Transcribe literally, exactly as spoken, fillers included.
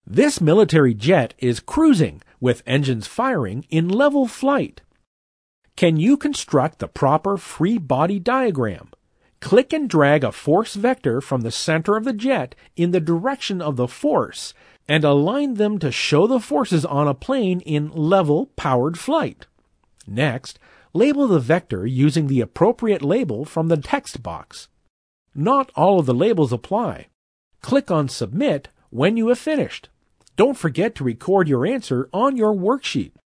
This military jet is cruising with engines firing in level flight. Can you construct the proper free body diagram? Click and drag a force vector from the center of the jet in the direction of the force and align them to show the forces on a plane in level powered flight. Next, label the vector using the appropriate label from the text box. Not all of the labels apply. Click on Submit when you have finished. Don't forget to record your answer on your worksheet.